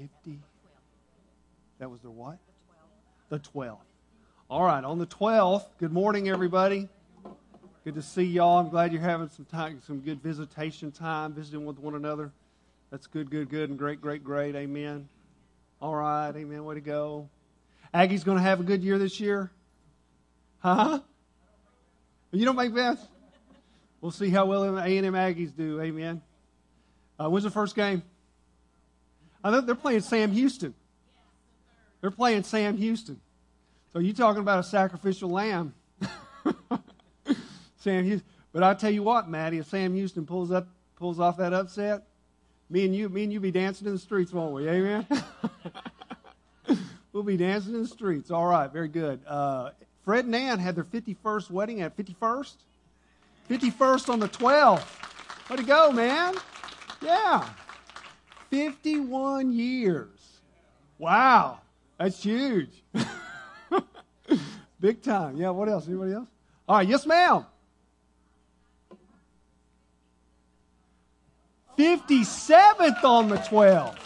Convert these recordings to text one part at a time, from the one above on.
50. That was the what? The 12th. All right, on the 12th, good morning, everybody. Good to see y'all. I'm glad you're having some time, some good visitation time, visiting with one another. That's good, and great. Amen. All right, amen. Way to go. Aggie's going to have a good year this year? Huh? You don't make bets? We'll see how well A&M Aggies do. Amen. When's the first game? I know they're playing Sam Houston. They're playing Sam Houston. So you talking about a sacrificial lamb. Sam Houston. But I tell you what, Maddie, if Sam Houston pulls off that upset, me and you be dancing in the streets, won't we? Amen? We'll be dancing in the streets. All right, very good. Fred and Ann had their 51st wedding at 51st? 51st on the 12th. Way to go, man. Yeah. 51 years. Wow. That's huge. Big time. Yeah, what else? Anybody else? All right, yes, ma'am. 57th on the 12th.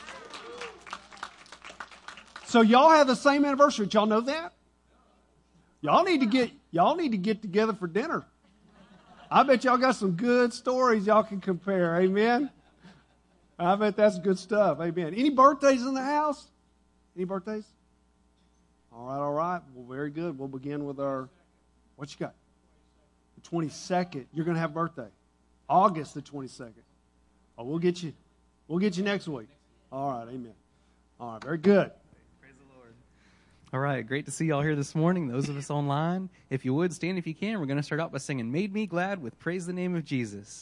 So y'all have the same anniversary. Did y'all know that? Y'all need to get together for dinner. I bet y'all got some good stories y'all can compare. Amen. I bet that's good stuff. Amen. Any birthdays in the house? Any birthdays? All right. Well, very good. We'll begin with what you got? The 22nd. You're going to have a birthday. August the 22nd. Oh, we'll get you next week. All right. Amen. All right. Very good. Praise the Lord. All right. Great to see y'all here this morning. Those of us online, if you would, stand if you can. We're going to start out by singing Made Me Glad with Praise the Name of Jesus.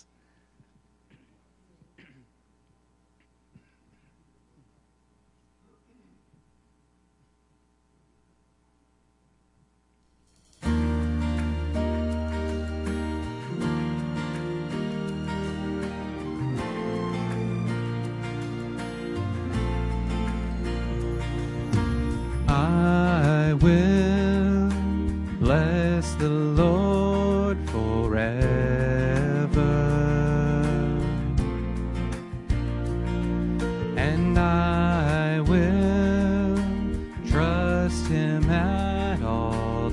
I will bless the Lord forever, and I will trust Him at all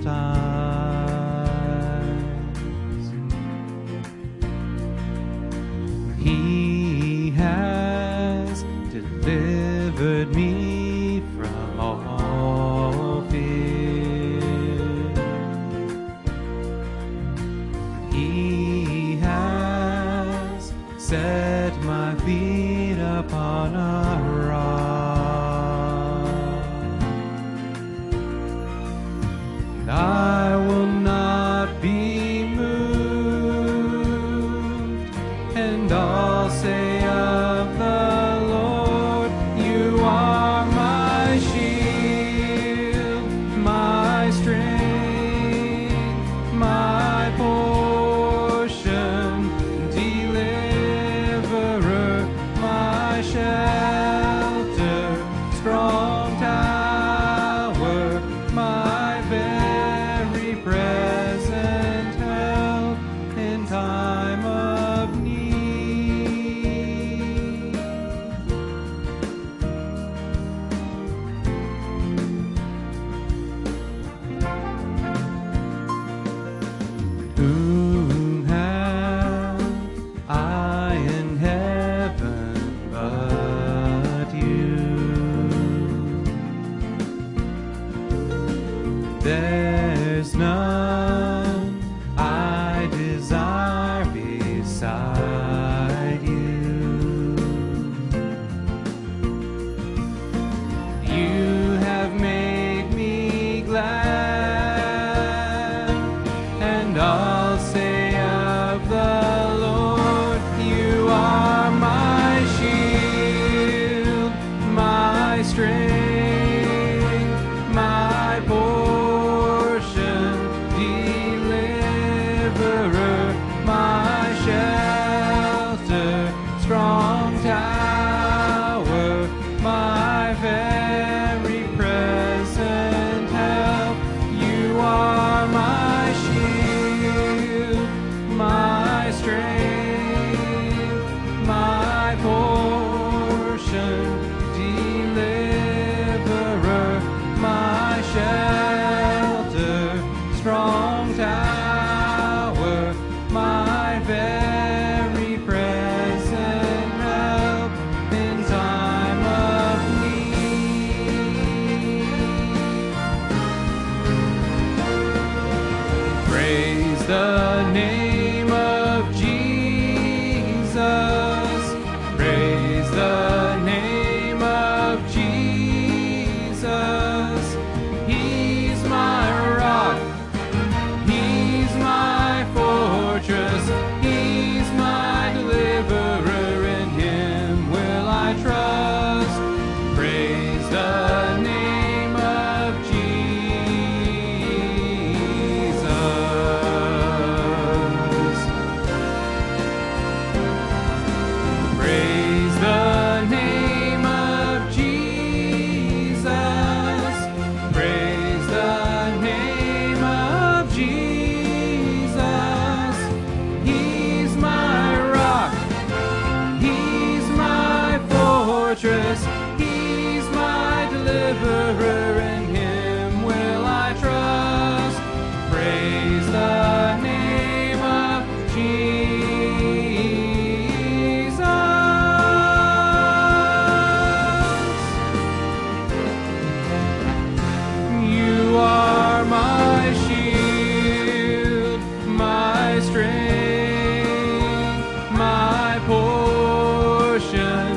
times. He has delivered me from all fear. He has set my feet upon a rock. And I will not be moved, and I'll say of the Lord, You are my shield, my strength, my portion, deliverer, my shelter, strong tower, my very present help in time of need. Whom have I in heaven but You? There's none I desire beside You. You have made me glad, and I'll say of the Lord, You are my shield, my strength, my portion, name of Jesus. Praise the name of Jesus. He's my rock. He's my fortress. He's my deliverer. In him will I trust. Praise the name of Jesus. Praise the name of Jesus. Praise the name of Jesus. He's my rock. He's my fortress. He's my deliverer. In him will I trust. Praise the name of Jesus. You are my shield, my strength, my portion,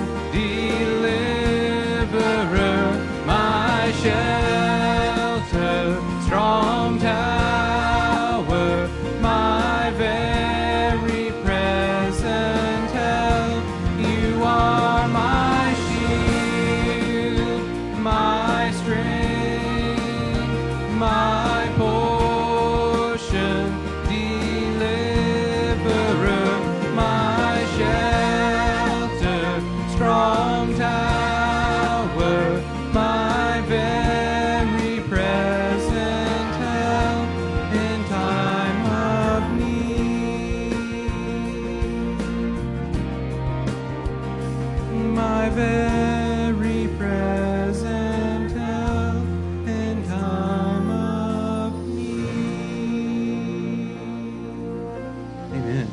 deliverer, my shelter, strong tower, my very present help. You are my shield, my strength, my portion, deliverer, my shelter, strong tower, my very present help in time of need. My very present help in time of need. Amen.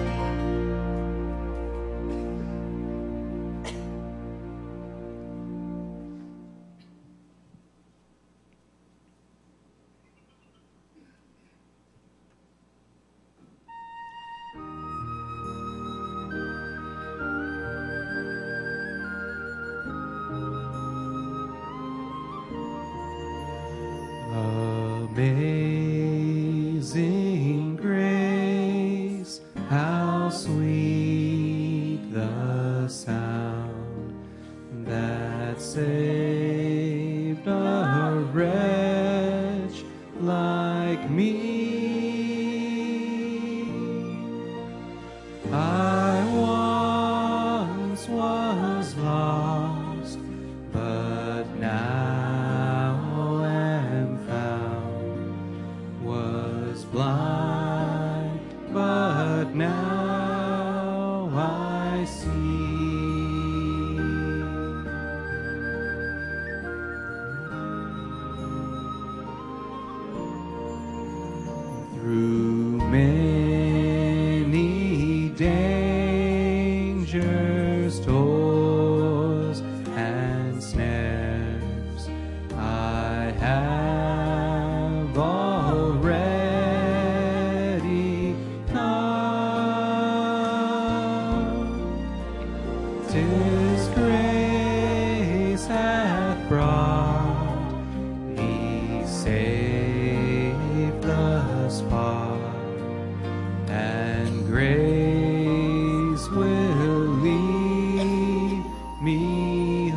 Amazing grace, how sweet the sound that saved a wretch like me. I once was lost, but now am found. Was blind, but now I see. Through many dangers, toils, and snares, I have already come. 'Tis grace hath brought me safe thus far, and grace will lead me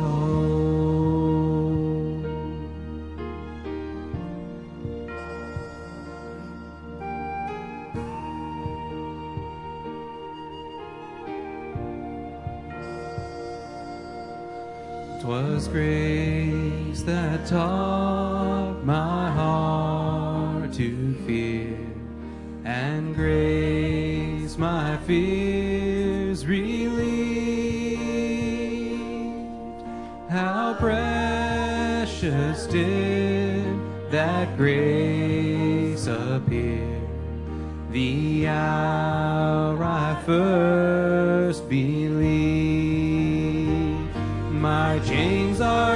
home. Twas grace that taught my heart to fear, and grace my fears relieved. How precious did that grace appear, the hour I first believed. My chains are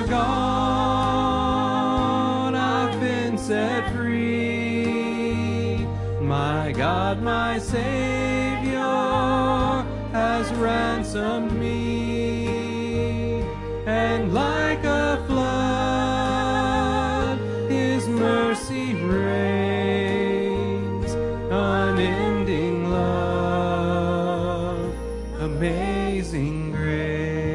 gone, I've been set free. My God, my Savior, has ransomed me, and like a flood, His mercy reigns, unending love, amazing grace.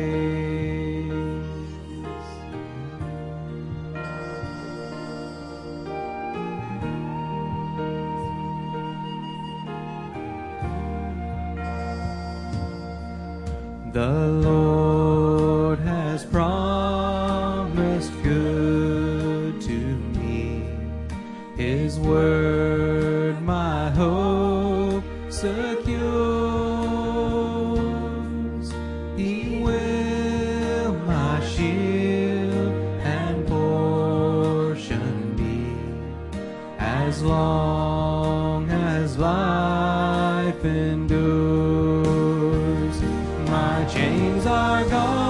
The Lord has promised good to me. His word my hope secures. He will my shield and portion be, as long as life endures. My chains are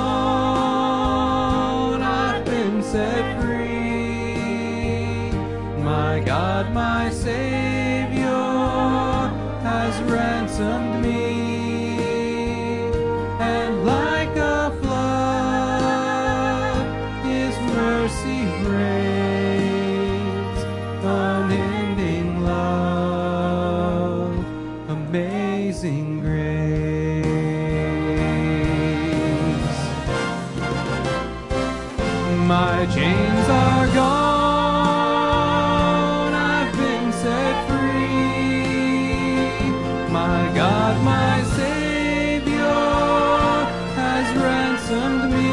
gone, I've been set free. My God, my Savior, has ransomed me, and like a flood, His mercy reigns, unending love, amazing grace. My chains are gone, I've been set free. My God, my Savior, has ransomed me,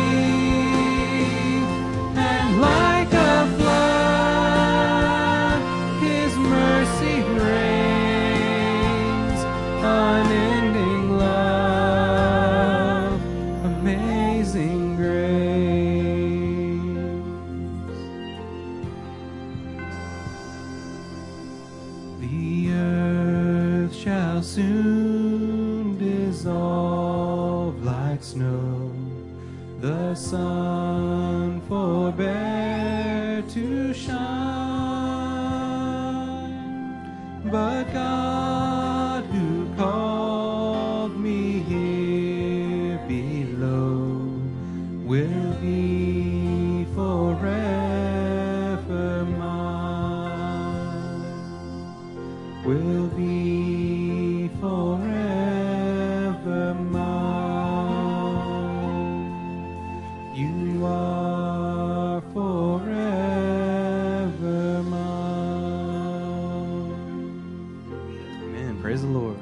and like a flood, His mercy reigns, unending love, amazing grace. The earth shall soon dissolve like snow, the sun forbear to shine, but God who called me here below will be forever mine, will be forever mine. You are forever mine. Amen. Praise the Lord.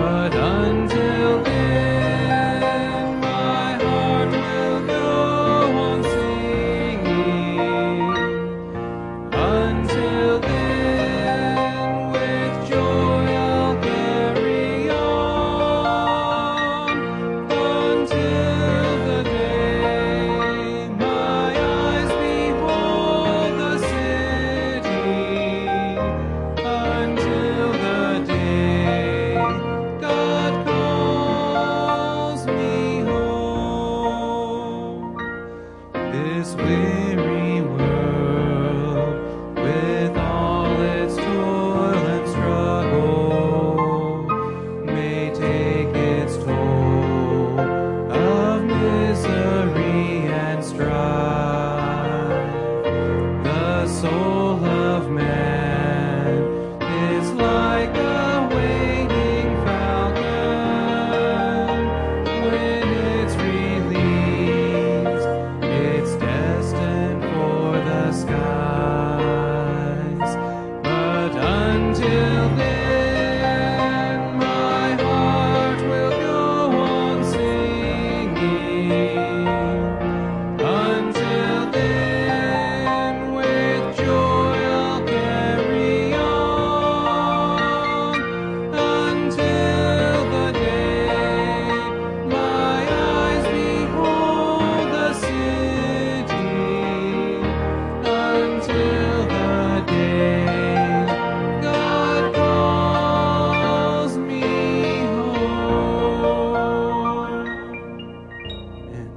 But until then, my heart will go on singing. Until then, with joy I'll carry on. Until the day my eyes behold the city. Until the day God calls me home. This weary world, with all its toil and struggle, may take its toll of misery and strife. The soul of man is like a waiting falcon. When it's released, it's destined for the skies. But until then, my heart will go on singing. Until then, with joy I'll carry on. Until the day my eyes behold the city. Until the day God calls me home. Amen.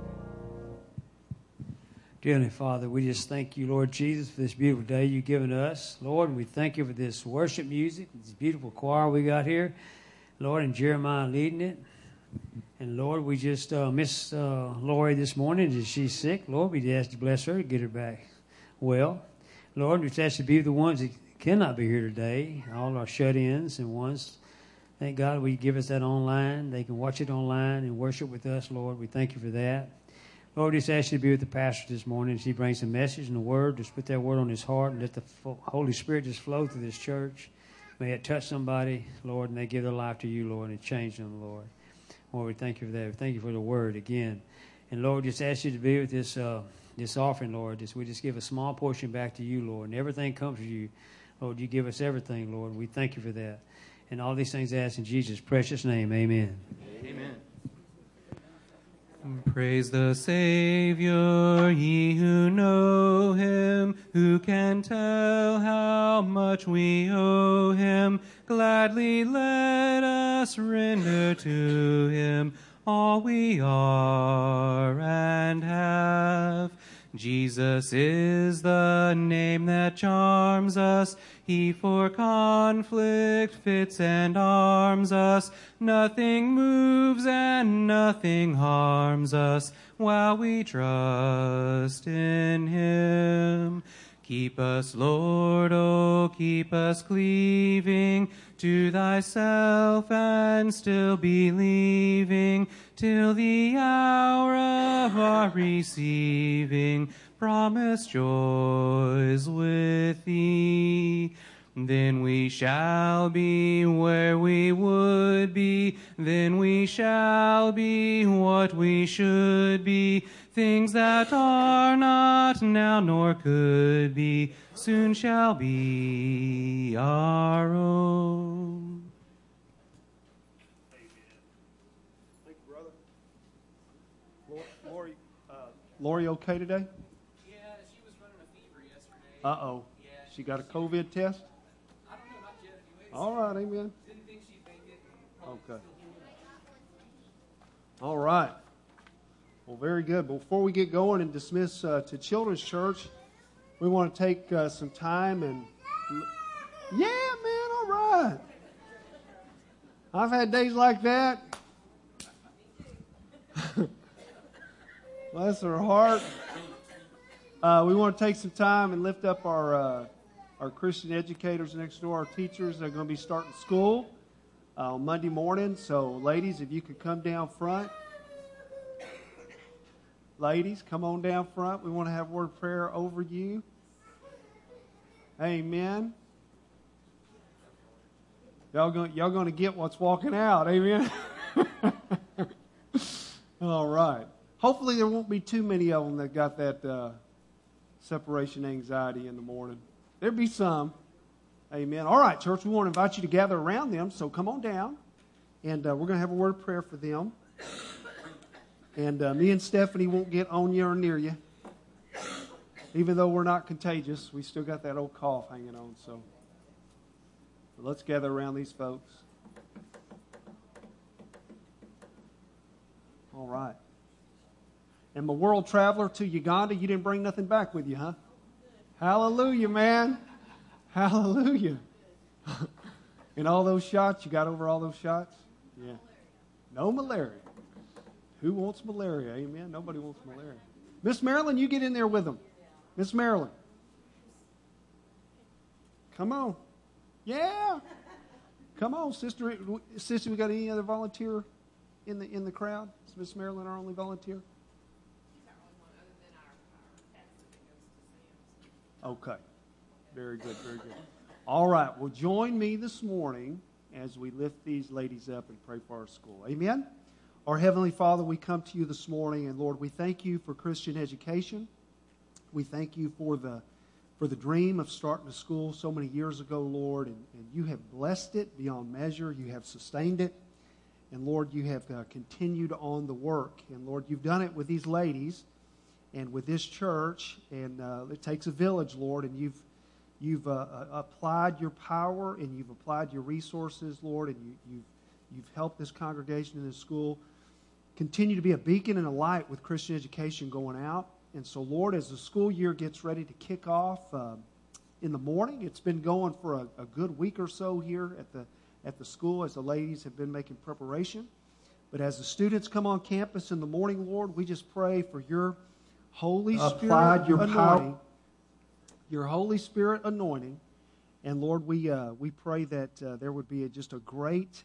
Dear Heavenly Father, we just thank you, Lord Jesus, for this beautiful day you've given us. Lord, and we thank you for this worship music, this beautiful choir we got here. Lord, and Jeremiah leading it. And Lord, we just miss Lori this morning as she's sick. Lord, we just ask you to bless her to get her back well. Lord, we just ask you to be the ones that cannot be here today, all our shut-ins and ones. Thank God we give us that online. They can watch it online and worship with us, Lord. We thank you for that. Lord, we just ask you to be with the pastor this morning as he brings a message and a word. Just put that word on his heart and let the Holy Spirit just flow through this church. May it touch somebody, Lord, and they give their life to you, Lord, and change them, Lord. Lord, we thank you for that. We thank you for the word again. And Lord, just ask you to be with this this offering, Lord. We just give a small portion back to you, Lord, and everything comes from you. Lord, you give us everything, Lord. We thank you for that. And all these things I ask in Jesus' precious name. Amen. Amen. Praise the Savior, ye who know him, who can tell how much we owe him. Gladly let us render to him all we are and have. Jesus is the name that charms us. He for conflict fits and arms us. Nothing moves and nothing harms us while we trust in him. Keep us, Lord, oh, keep us cleaving to thyself and still believing till the hour of our receiving promised joys with thee. Then we shall be where we would be. Then we shall be what we should be. Things that are not now nor could be soon shall be our own. Thank you, brother. Lori okay today? Yeah, she was running a fever yesterday. Uh-oh. Yeah, She got a COVID test? I don't know, not yet anyways. All right, amen. Didn't think she'd make it. Okay. All right. Well, very good. Before we get going and dismiss to Children's Church, we want to take some time and... Yeah, man, all right. I've had days like that. Bless her heart. We want to take some time and lift up our Christian educators next door, our teachers. They're going to be starting school on Monday morning. So, ladies, if you could come down front. Ladies, come on down front. We want to have word of prayer over you. Amen. Y'all going to get what's walking out. Amen? All right. Hopefully there won't be too many of them that got that separation anxiety in the morning. There'll be some. Amen. All right, church, we want to invite you to gather around them, so come on down. And we're going to have a word of prayer for them. And me and Stephanie won't get on you or near you. Even though we're not contagious, we still got that old cough hanging on. So let's gather around these folks. All right. And my world traveler to Uganda, you didn't bring nothing back with you, huh? Hallelujah, man. Hallelujah. And all those shots, you got over all those shots? Yeah. No malaria. Who wants malaria? Amen. Nobody wants malaria. Miss Marilyn, you get in there with them. Miss Marilyn. Come on. Yeah. Come on, sister. Sister, we got any other volunteer in the crowd? Is Miss Marilyn our only volunteer? Okay. Very good, very good. All right. Well, join me this morning as we lift these ladies up and pray for our school. Amen? Our Heavenly Father, we come to you this morning, and Lord, we thank you for Christian education. We thank you for the dream of starting a school so many years ago, Lord, and you have blessed it beyond measure. You have sustained it. And Lord, you have continued on the work. And Lord, you've done it with these ladies and with this church. And it takes a village, Lord, and you've applied your power and you've applied your resources, Lord, and you've helped this congregation in this school continue to be a beacon and a light with Christian education going out. And so, Lord, as the school year gets ready to kick off in the morning, it's been going for a good week or so here at the school as the ladies have been making preparation. But as the students come on campus in the morning, Lord, we just pray for your Holy Spirit anointing. Your Holy Spirit anointing. And Lord, we pray that there would be just a great,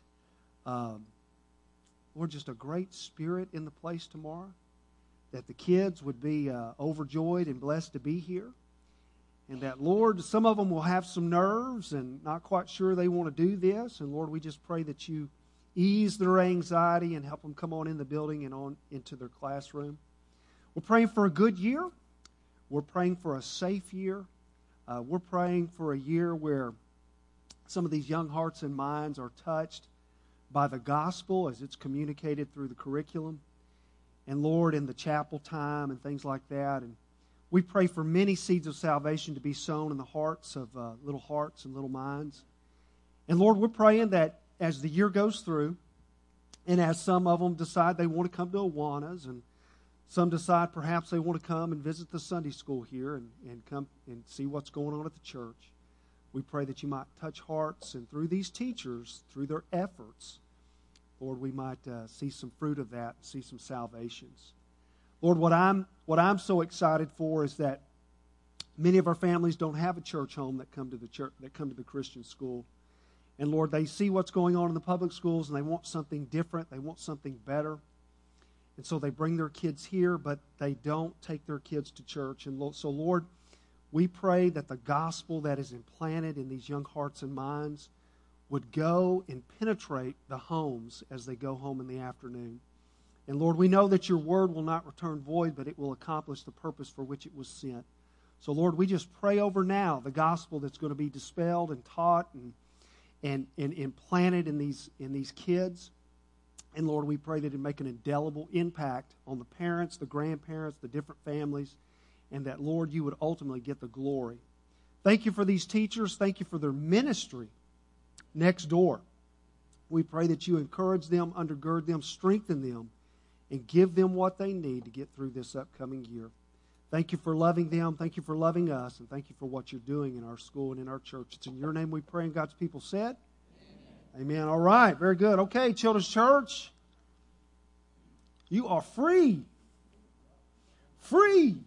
Lord, just a great spirit in the place tomorrow. That the kids would be overjoyed and blessed to be here. And that, Lord, some of them will have some nerves and not quite sure they want to do this. And Lord, we just pray that you ease their anxiety and help them come on in the building and on into their classroom. We're praying for a good year. We're praying for a safe year. We're praying for a year where some of these young hearts and minds are touched by the gospel as it's communicated through the curriculum. And Lord, in the chapel time and things like that. And we pray for many seeds of salvation to be sown in the hearts of little hearts and little minds. And Lord, we're praying that as the year goes through, and as some of them decide they want to come to Awanas, and some decide perhaps they want to come and visit the Sunday school here and come and see what's going on at the church, we pray that you might touch hearts, and through these teachers, through their efforts, Lord, we might see some fruit of that, see some salvations. Lord, what I'm so excited for is that many of our families don't have a church home that come to the church, that come to the Christian school. And Lord, they see what's going on in the public schools and they want something different, they want something better. And so they bring their kids here, but they don't take their kids to church. And so, Lord, we pray that the gospel that is implanted in these young hearts and minds would go and penetrate the homes as they go home in the afternoon. And Lord, we know that your word will not return void, but it will accomplish the purpose for which it was sent. So Lord, we just pray over now the gospel that's going to be dispelled and taught and implanted in these kids. And Lord, we pray that it make an indelible impact on the parents, the grandparents, the different families, and that, Lord, you would ultimately get the glory. Thank you for these teachers. Thank you for their ministry next door. We pray that you encourage them, undergird them, strengthen them, and give them what they need to get through this upcoming year. Thank you for loving them. Thank you for loving us. And thank you for what you're doing in our school and in our church. It's in your name we pray, and God's people said, Amen. All right. Very good. Okay, Children's Church, you are free. Free.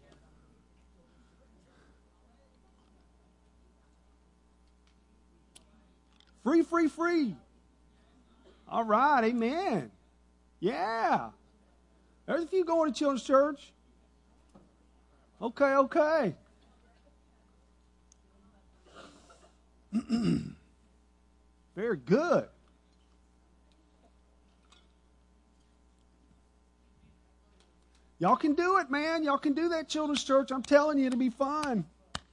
Free, free, free. All right. Amen. Yeah. There's a few going to Children's Church. Okay. Very good. Y'all can do it, man. Y'all can do that, Children's Church. I'm telling you, it'll be fun.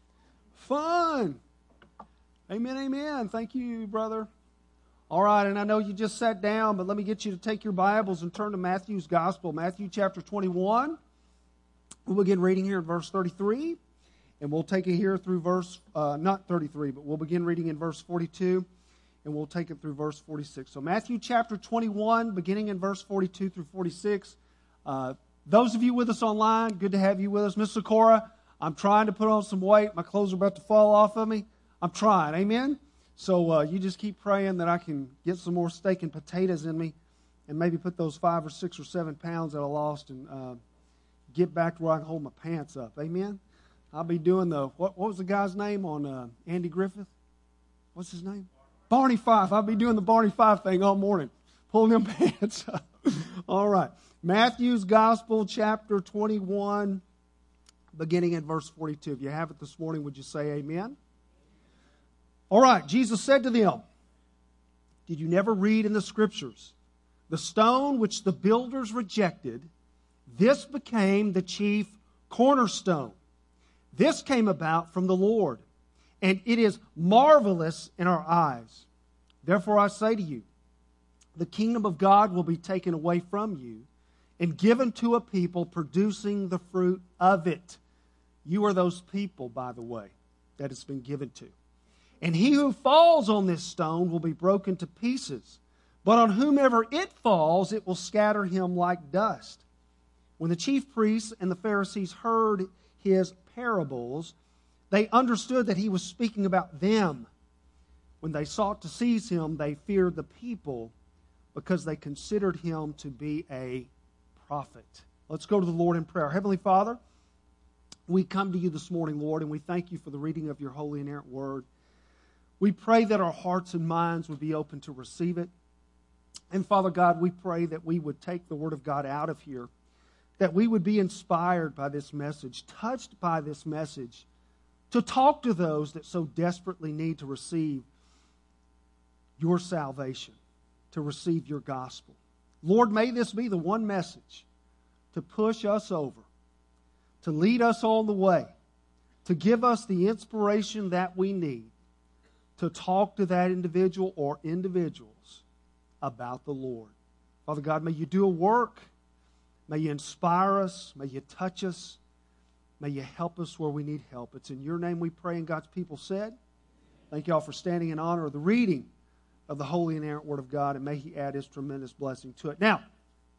Fun. Amen, amen. Thank you, brother. All right, and I know you just sat down, but let me get you to take your Bibles and turn to Matthew's Gospel, Matthew chapter 21. We'll begin reading here at verse 33, and we'll take it here through verse, not 33, but we'll begin reading in verse 42, and we'll take it through verse 46. So Matthew chapter 21, beginning in verse 42 through 46. Those of you with us online, good to have you with us. Miss Sakura, I'm trying to put on some weight. My clothes are about to fall off of me. I'm trying, amen? So you just keep praying that I can get some more steak and potatoes in me and maybe put those 5 or 6 or 7 pounds that I lost and get back to where I can hold my pants up, amen? I'll be doing what was the guy's name on Andy Griffith? What's his name? Barney Fife. I'll be doing the Barney Fife thing all morning, pulling them pants up. All right. Matthew's Gospel, chapter 21, beginning at verse 42. If you have it this morning, would you say amen? All right, Jesus said to them, "Did you never read in the Scriptures, the stone which the builders rejected, this became the chief cornerstone. This came about from the Lord, and it is marvelous in our eyes. Therefore I say to you, the kingdom of God will be taken away from you and given to a people producing the fruit of it." You are those people, by the way, that it's been given to. "And he who falls on this stone will be broken to pieces, but on whomever it falls, it will scatter him like dust." When the chief priests and the Pharisees heard his parables, they understood that he was speaking about them. When they sought to seize him, they feared the people because they considered him to be a prophet. Let's go to the Lord in prayer. Heavenly Father, we come to you this morning, Lord, and we thank you for the reading of your holy and inerrant word. We pray that our hearts and minds would be open to receive it. And Father God, we pray that we would take the word of God out of here, that we would be inspired by this message, touched by this message, to talk to those that so desperately need to receive your salvation, to receive your gospel. Lord, may this be the one message to push us over, to lead us on the way, to give us the inspiration that we need to talk to that individual or individuals about the Lord. Father God, may you do a work. May you inspire us. May you touch us. May you help us where we need help. It's in your name we pray, and God's people said. Thank you all for standing in honor of the reading of the holy and inerrant word of God, and may he add his tremendous blessing to it. Now,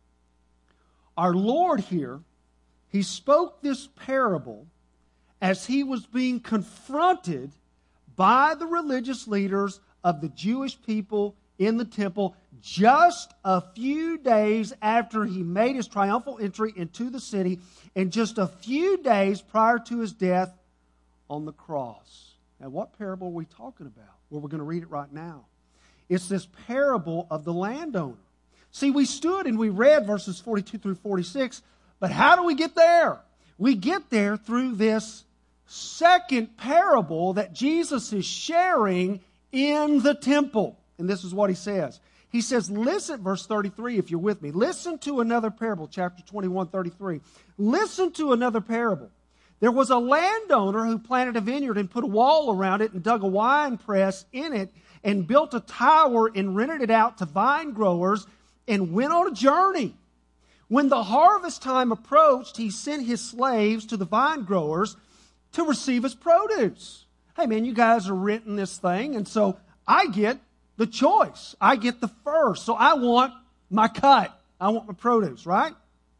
our Lord here, he spoke this parable as he was being confronted by the religious leaders of the Jewish people in the temple just a few days after he made his triumphal entry into the city and just a few days prior to his death on the cross. Now, what parable are we talking about? Well, we're going to read it right now. It's this parable of the landowner. See, we stood and we read verses 42 through 46, but how do we get there? We get there through this second parable that Jesus is sharing in the temple. And this is what he says. He says, listen, verse 33, if you're with me. Listen to another parable, chapter 21, 33. Listen to another parable. There was a landowner who planted a vineyard and put a wall around it and dug a wine press in it and built a tower and rented it out to vine growers and went on a journey. When the harvest time approached, he sent his slaves to the vine growers to receive his produce. Hey man, you guys are renting this thing, and so I get the choice. I get the first. So I want my cut. I want my produce, right?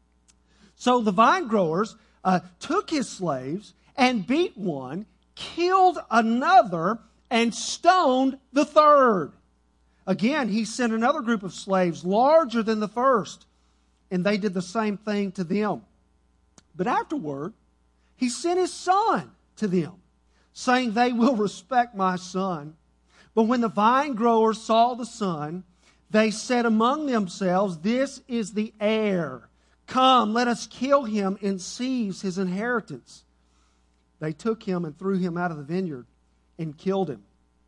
So the vine growers took his slaves and beat one, killed another, and stoned the third. Again, he sent another group of slaves larger than the first, and they did the same thing to them. But afterward, he sent his son to them, saying, "They will respect my son." But when the vine growers saw the son, they said among themselves, "This is the heir. Come, let us kill him and seize his inheritance." They took him and threw him out of the vineyard and killed him.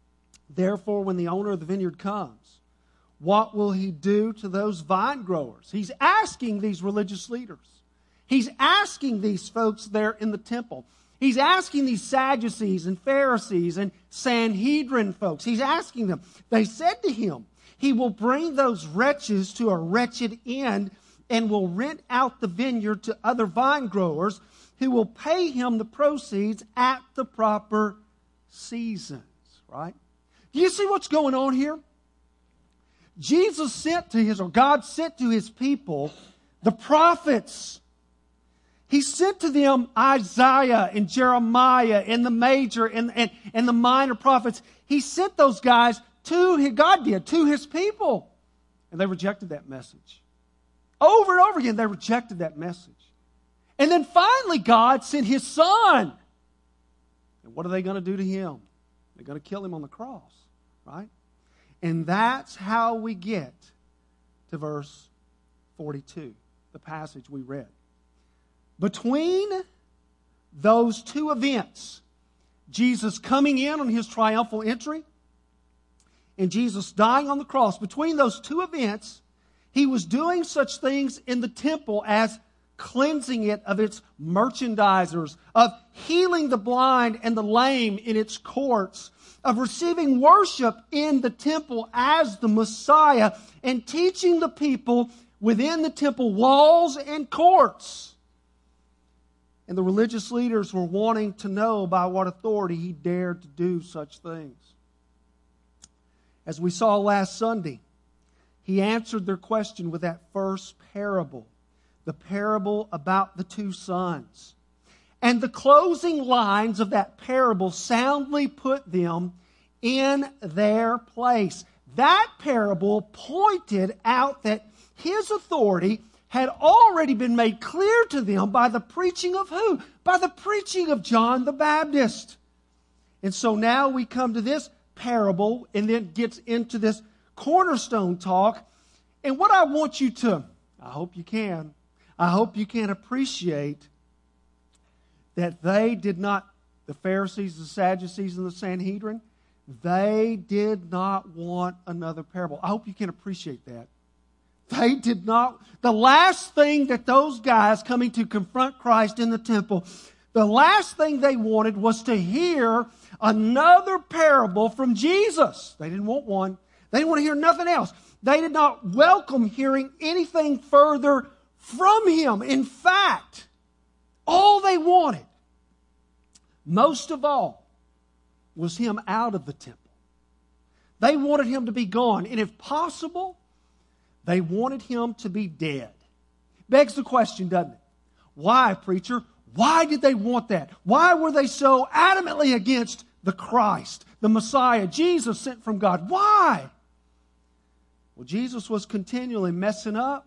Therefore, when the owner of the vineyard comes, what will he do to those vine growers? He's asking these religious leaders. He's asking these folks there in the temple. He's asking these Sadducees and Pharisees and Sanhedrin folks. He's asking them. They said to him, he will bring those wretches to a wretched end and will rent out the vineyard to other vine growers who will pay him the proceeds at the proper seasons. Right? Do you see what's going on here? Jesus sent to his, or God sent to his people, the prophets. He sent to them Isaiah and Jeremiah and the major and the minor prophets. He sent those guys God did, to his people. And they rejected that message. Over and over again, they rejected that message. And then finally, God sent his Son. And what are they going to do to him? They're going to kill him on the cross, right? And that's how we get to verse 42, the passage we read. Between those two events, Jesus coming in on his triumphal entry and Jesus dying on the cross, between those two events, he was doing such things in the temple as cleansing it of its merchandisers, of healing the blind and the lame in its courts, of receiving worship in the temple as the Messiah, and teaching the people within the temple walls and courts. And the religious leaders were wanting to know by what authority he dared to do such things. As we saw last Sunday, he answered their question with that first parable, the parable about the two sons. And the closing lines of that parable soundly put them in their place. That parable pointed out that his authority had already been made clear to them by the preaching of who? By the preaching of John the Baptist. And so now we come to this parable and then gets into this cornerstone talk. And what I want you to, I hope you can appreciate that they did not, the Pharisees, the Sadducees, and the Sanhedrin, they did not want another parable. I hope you can appreciate that. They did not. The last thing that those guys coming to confront Christ in the temple, the last thing they wanted was to hear another parable from Jesus. They didn't want one. They didn't want to hear nothing else. They did not welcome hearing anything further from him. In fact, all they wanted, most of all, was him out of the temple. They wanted him to be gone. And if possible, they wanted him to be dead. Begs the question, doesn't it? Why, preacher? Why did they want that? Why were they so adamantly against the Christ, the Messiah, Jesus sent from God? Why? Well, Jesus was continually messing up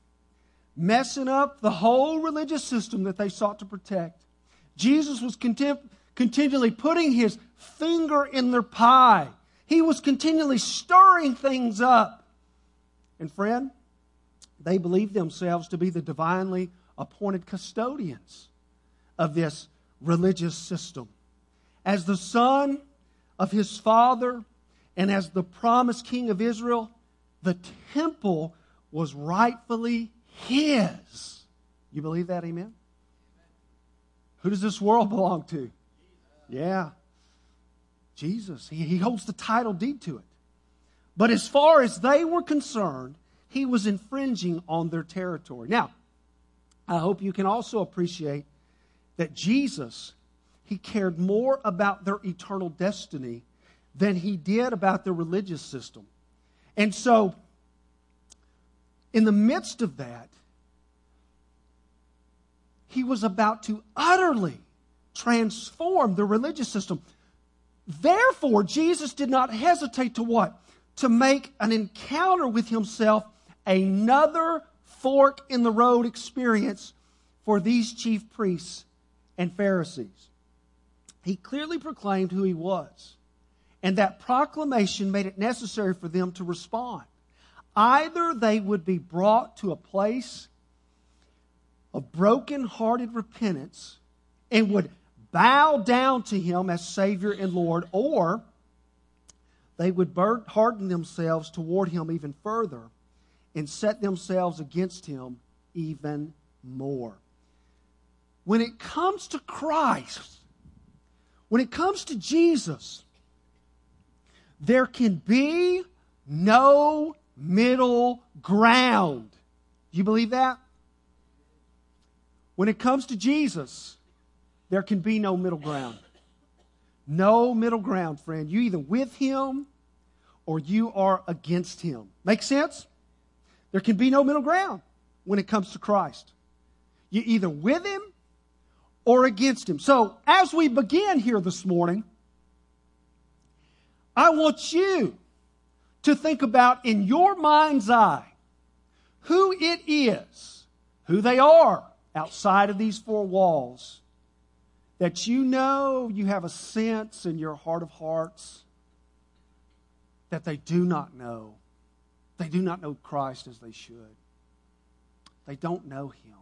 the whole religious system that they sought to protect. Jesus was continually putting his finger in their pie. He was continually stirring things up. And friend, they believed themselves to be the divinely appointed custodians of this religious system. As the son of his father and as the promised king of Israel, the temple was rightfully his. You believe that, amen? Who does this world belong to? Yeah. Jesus. He holds the title deed to it. But as far as they were concerned, he was infringing on their territory. Now, I hope you can also appreciate that Jesus, he cared more about their eternal destiny than he did about their religious system. And so, in the midst of that, he was about to utterly transform the religious system. Therefore, Jesus did not hesitate to what? To make an encounter with himself another fork in the road experience for these chief priests and Pharisees. He clearly proclaimed who he was, and that proclamation made it necessary for them to respond. Either they would be brought to a place of broken-hearted repentance and would bow down to him as Savior and Lord, or they would harden themselves toward him even further and set themselves against him even more. When it comes to Christ, when it comes to Jesus, there can be no middle ground. Do you believe that? When it comes to Jesus, there can be no middle ground. No middle ground, friend. You're either with him or you are against him. Make sense? There can be no middle ground when it comes to Christ. You're either with him or against him. So, as we begin here this morning, I want you to think about in your mind's eye who it is, who they are outside of these four walls, that you know you have a sense in your heart of hearts that they do not know. They do not know Christ as they should. They don't know him.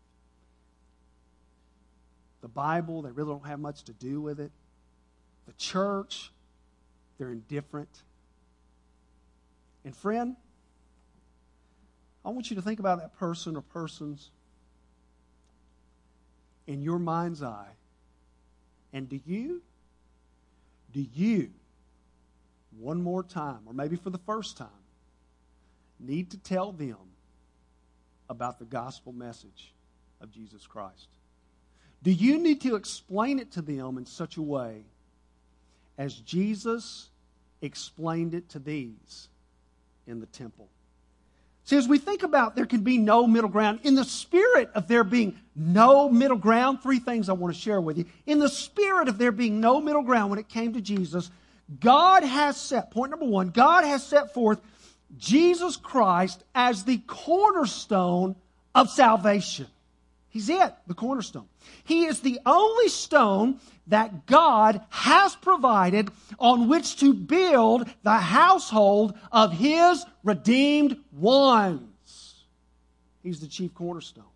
The Bible, they really don't have much to do with it. The church, they're indifferent. And friend, I want you to think about that person or persons in your mind's eye. And do you, one more time, or maybe for the first time, need to tell them about the gospel message of Jesus Christ? Do you need to explain it to them in such a way as Jesus explained it to these in the temple? See, as we think about there can be no middle ground, in the spirit of there being no middle ground, three things I want to share with you. In the spirit of there being no middle ground when it came to Jesus, God has set, point number one, God has set forth Jesus Christ as the cornerstone of salvation. He's it, the cornerstone. He is the only stone that God has provided on which to build the household of His redeemed ones. He's the chief cornerstone.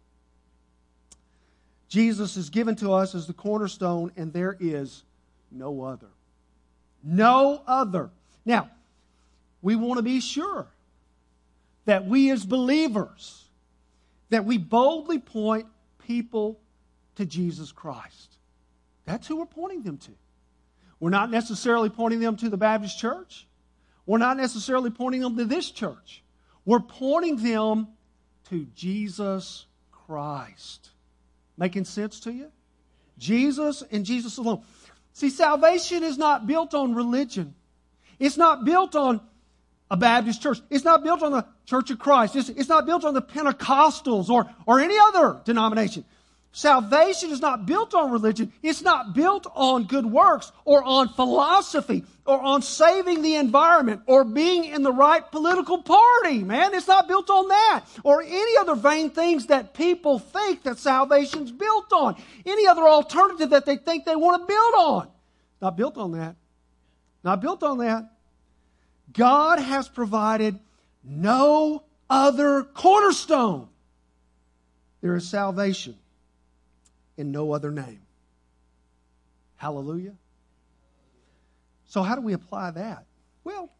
Jesus is given to us as the cornerstone, and there is no other. No other. Now, we want to be sure that we as believers, that we boldly point people to Jesus Christ. That's who we're pointing them to. We're not necessarily pointing them to the Baptist church. We're not necessarily pointing them to this church. We're pointing them to Jesus Christ. Making sense to you? Jesus and Jesus alone. See, salvation is not built on religion. It's not built on a Baptist church. It's not built on the Church of Christ. It's not built on the Pentecostals or any other denomination. Salvation is not built on religion. It's not built on good works or on philosophy or on saving the environment or being in the right political party, man. It's not built on that or any other vain things that people think that salvation's built on. Any other alternative that they think they want to build on. Not built on that. Not built on that. God has provided no other cornerstone. There is salvation in no other name. Hallelujah. So how do we apply that? Well,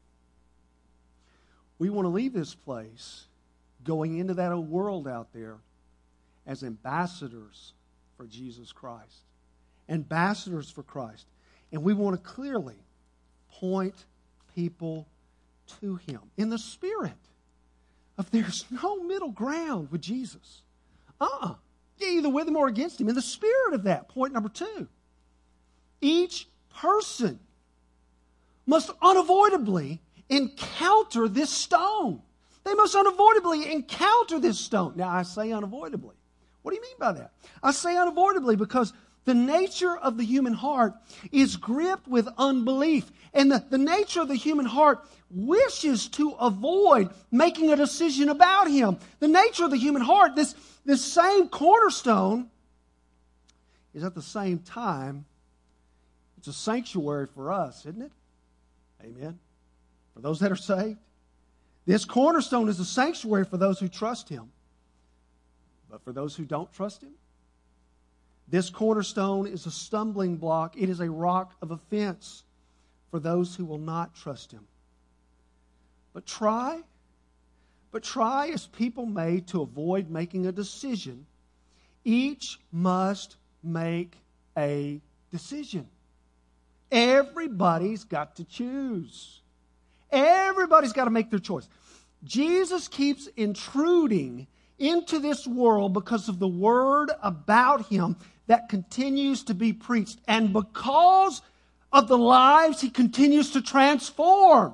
we want to leave this place going into that old world out there as ambassadors for Jesus Christ. Ambassadors for Christ. And we want to clearly point people to Him in the spirit of there's no middle ground with Jesus. You're either with Him or against Him. In the spirit of that, point number two, each person must unavoidably encounter this stone. They must unavoidably encounter this stone. Now, I say unavoidably. What do you mean by that? I say unavoidably because the nature of the human heart is gripped with unbelief. And the nature of the human heart wishes to avoid making a decision about Him. The nature of the human heart, this same cornerstone, is at the same time, it's a sanctuary for us, isn't it? Amen. For those that are saved. This cornerstone is a sanctuary for those who trust Him. But for those who don't trust Him, this cornerstone is a stumbling block. It is a rock of offense for those who will not trust Him. But try as people may to avoid making a decision. Each must make a decision. Everybody's got to choose. Everybody's got to make their choice. Jesus keeps intruding into this world because of the word about Him that continues to be preached, and because of the lives He continues to transform.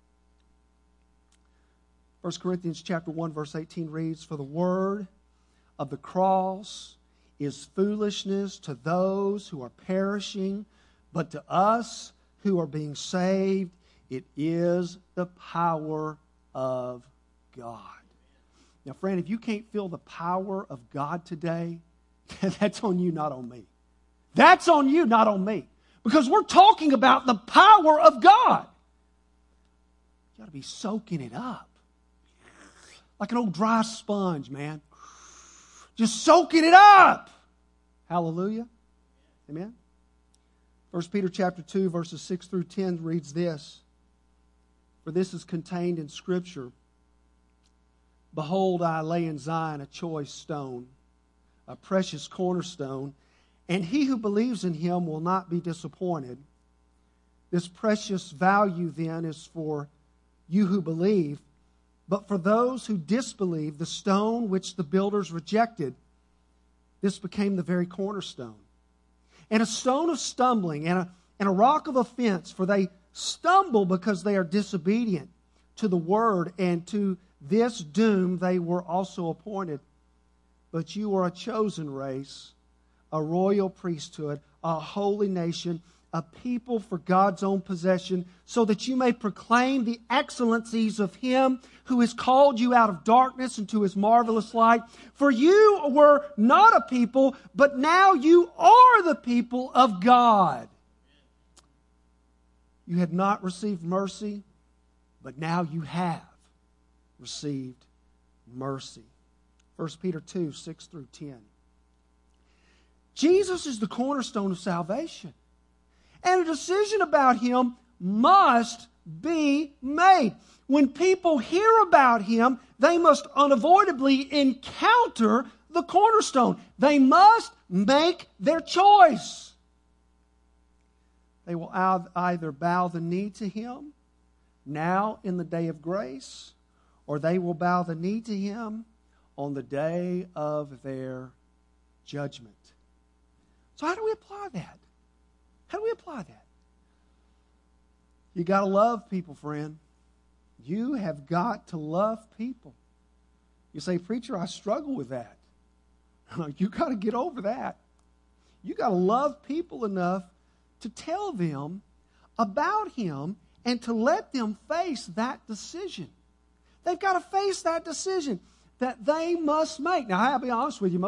1 Corinthians chapter 1, verse 18 reads, "For the word of the cross is foolishness to those who are perishing, but to us who are being saved, it is the power of God." Now, friend, if you can't feel the power of God today, that's on you, not on me. That's on you, not on me. Because we're talking about the power of God. You got to be soaking it up. Like an old dry sponge, man. Just soaking it up. Hallelujah. Amen. 1 Peter chapter 2, verses 6 through 10 reads this. "For this is contained in Scripture. Behold, I lay in Zion a choice stone, a precious cornerstone, and he who believes in Him will not be disappointed. This precious value then is for you who believe, but for those who disbelieve, the stone which the builders rejected, this became the very cornerstone, and a stone of stumbling and a rock of offense, for they stumble because they are disobedient to the word, and to this doom they were also appointed. But you are a chosen race, a royal priesthood, a holy nation, a people for God's own possession, so that you may proclaim the excellencies of Him who has called you out of darkness into His marvelous light. For you were not a people, but now you are the people of God. You had not received mercy, but now you have received mercy." 1 Peter 2, 6 through 10. Jesus is the cornerstone of salvation. And a decision about Him must be made. When people hear about Him, they must unavoidably encounter the cornerstone. They must make their choice. They will either bow the knee to Him now in the day of grace, or they will bow the knee to Him on the day of their judgment. So how do we apply that? How do we apply that? You got to love people, friend. You have got to love people. You say, "Preacher, I struggle with that." You got to get over that. You got to love people enough to tell them about Him and to let them face that decision. They've got to face that decision that they must make. Now, I'll be honest with you,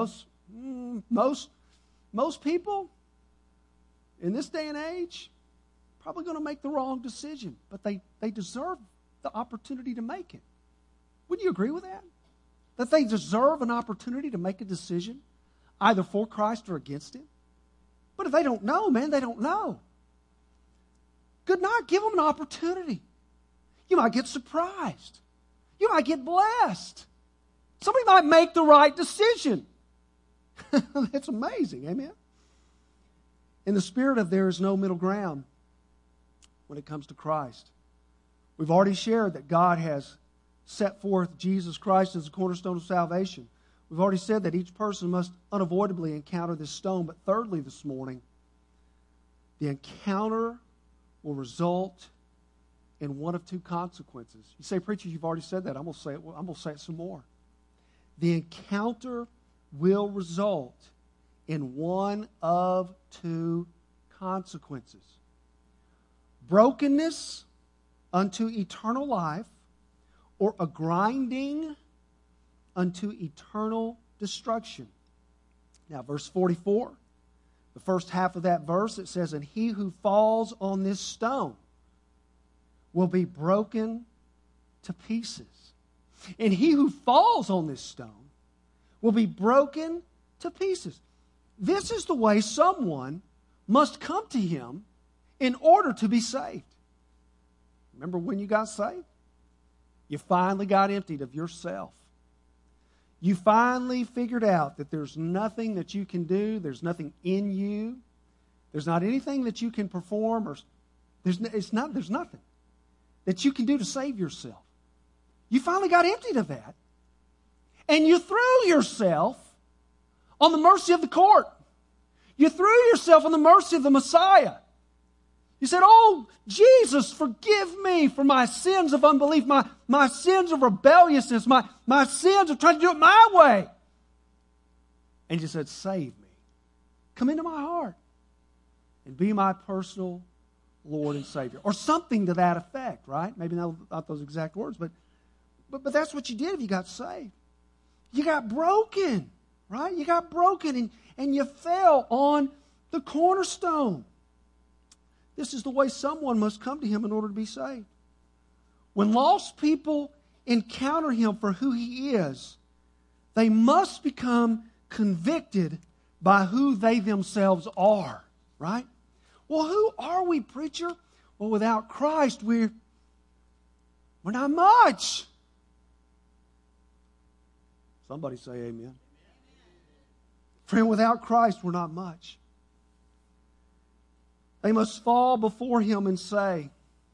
most people in this day and age probably going to make the wrong decision, but they deserve the opportunity to make it. Wouldn't you agree with that? That they deserve an opportunity to make a decision, either for Christ or against Him? But if they don't know, man, they don't know. Good night. Give them an opportunity. You might get surprised. You might get blessed. Somebody might make the right decision. That's amazing. Amen? In the spirit of there is no middle ground when it comes to Christ. We've already shared that God has set forth Jesus Christ as the cornerstone of salvation. We've already said that each person must unavoidably encounter this stone. But thirdly this morning, the encounter will result in one of two consequences. You say, "Preacher, you've already said that." I'm going to say it. I'm going to say it some more. The encounter will result in one of two consequences: brokenness unto eternal life, or a grinding unto eternal destruction. Now, verse 44, the first half of that verse, it says, "And he who falls on this stone will be broken to pieces." And he who falls on this stone will be broken to pieces. This is the way someone must come to Him in order to be saved. Remember when you got saved? You finally got emptied of yourself. You finally figured out that there's nothing that you can do. There's nothing in you. There's not anything that you can perform. There's nothing that you can do to save yourself. You finally got emptied of that. And you threw yourself on the mercy of the court. You threw yourself on the mercy of the Messiah. You said, oh, Jesus, forgive me for my sins of unbelief, my sins of rebelliousness, my sins of trying to do it my way. And you said, save me. Come into my heart and be my personal Lord and Savior. Or something to that effect, right? Maybe not those exact words, but that's what you did if you got saved. You got broken, right? You got broken and you fell on the cornerstone. This is the way someone must come to Him in order to be saved. When lost people encounter Him for who He is, they must become convicted by who they themselves are, right? Well, who are we, preacher? Well, without Christ, we're not much. Somebody say amen. Friend, without Christ, we're not much. They must fall before Him and say,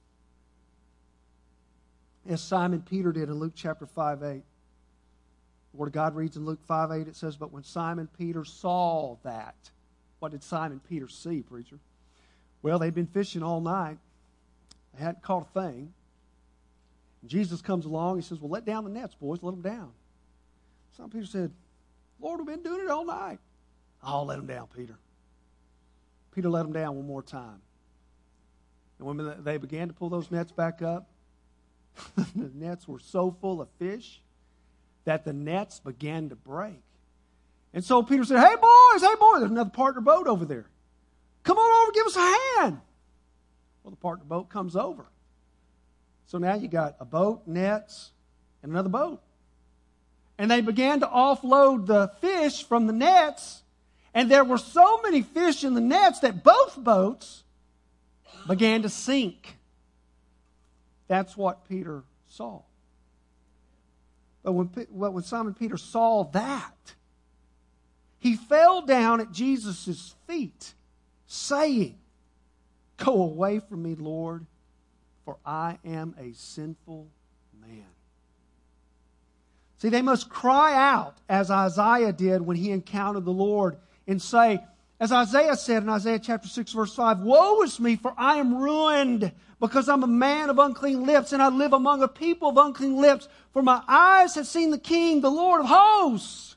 as Simon Peter did in Luke chapter 5:8. The Word of God reads in Luke 5:8, it says, but when Simon Peter saw that, what did Simon Peter see, preacher? Well, they'd been fishing all night. They hadn't caught a thing. And Jesus comes along, He says, well, let down the nets, boys, let them down. Simon Peter said, Lord, we've been doing it all night. Oh, let them down, Peter. Peter let them down one more time. And when they began to pull those nets back up, the nets were so full of fish that the nets began to break. And so Peter said, hey boys, there's another partner boat over there. Come on over, give us a hand. Well, the partner boat comes over. So now you got a boat, nets, and another boat. And they began to offload the fish from the nets. And there were so many fish in the nets that both boats began to sink. That's what Peter saw. But when Simon Peter saw that, he fell down at Jesus' feet, saying, go away from me, Lord, for I am a sinful man. See, they must cry out as Isaiah did when he encountered the Lord and say, as Isaiah said in Isaiah chapter 6 verse 5, woe is me, for I am ruined, because I'm a man of unclean lips, and I live among a people of unclean lips, for my eyes have seen the King, the Lord of hosts.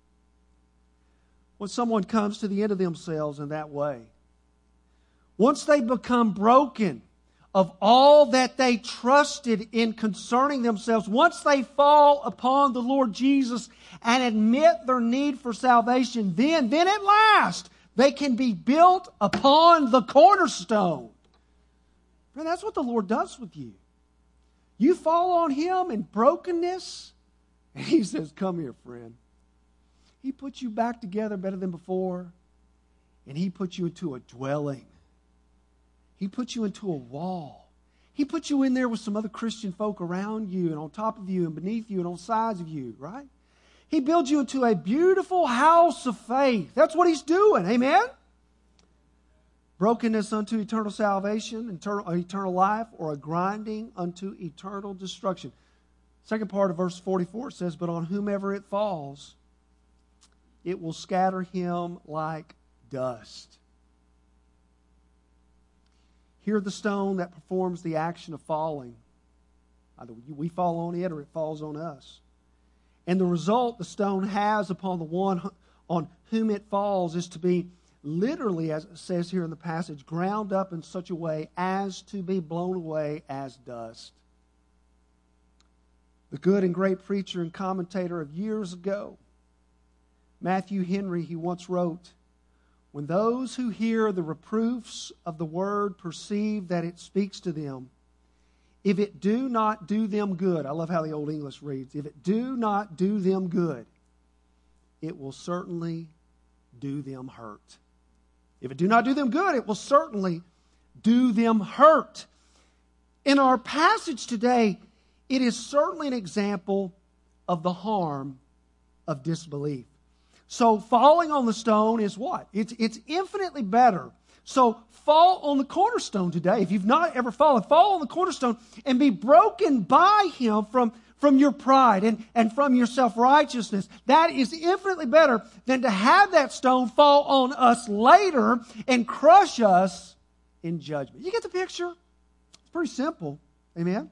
When someone comes to the end of themselves in that way, once they become broken of all that they trusted in concerning themselves, once they fall upon the Lord Jesus and admit their need for salvation, then at last they can be built upon the cornerstone. Friend, that's what the Lord does with you. You fall on Him in brokenness, and He says, come here, friend. He puts you back together better than before, and He puts you into a dwelling. He puts you into a wall. He puts you in there with some other Christian folk around you and on top of you and beneath you and on sides of you, right? He builds you into a beautiful house of faith. That's what He's doing. Amen? Brokenness unto eternal salvation, eternal life, or a grinding unto eternal destruction. Second part of verse 44 says, but on whomever it falls, it will scatter him like dust. Hear the stone that performs the action of falling. Either we fall on it or it falls on us. And the result the stone has upon the one on whom it falls is to be literally, as it says here in the passage, ground up in such a way as to be blown away as dust. The good and great preacher and commentator of years ago, Matthew Henry, he once wrote, when those who hear the reproofs of the word perceive that it speaks to them, if it do not do them good, I love how the Old English reads, if it do not do them good, it will certainly do them hurt. If it do not do them good, it will certainly do them hurt. In our passage today, it is certainly an example of the harm of disbelief. So falling on the stone is what? It's infinitely better. So fall on the cornerstone today. If you've not ever fallen, fall on the cornerstone and be broken by Him from your pride and from your self-righteousness. That is infinitely better than to have that stone fall on us later and crush us in judgment. You get the picture? It's pretty simple. Amen?